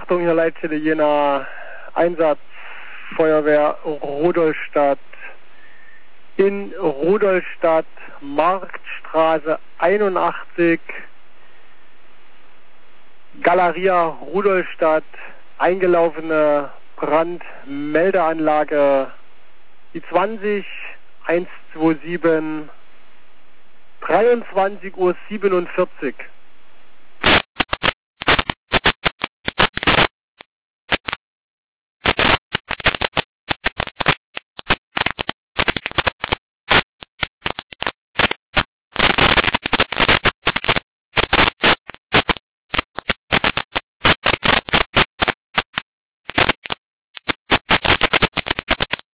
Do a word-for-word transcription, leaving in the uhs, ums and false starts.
Achtung, hier Leitstelle Jena, Einsatz Feuerwehr Rudolstadt. In Rudolstadt, Marktstraße einundachtzig, Galeria Rudolstadt, eingelaufene Brandmeldeanlage, die zwanzig eins zwei sieben, dreiundzwanzig Uhr siebenundvierzig.